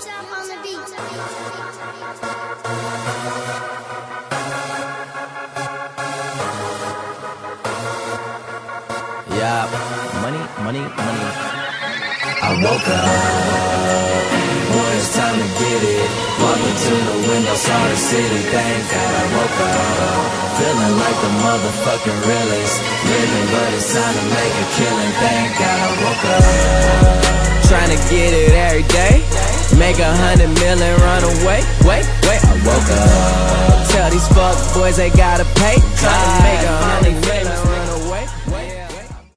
Yeah, money. I woke up, boy, it's time to get it. Walking to the window, saw the city, thank God I woke up. Feeling like the motherfucking realest. Living, but it's time to make a killing, thank God I woke up. Trying to get it every day. Make 100 million, run away. Wait, I woke up. Tell these fuck boys they gotta pay. Trying to make 100 million.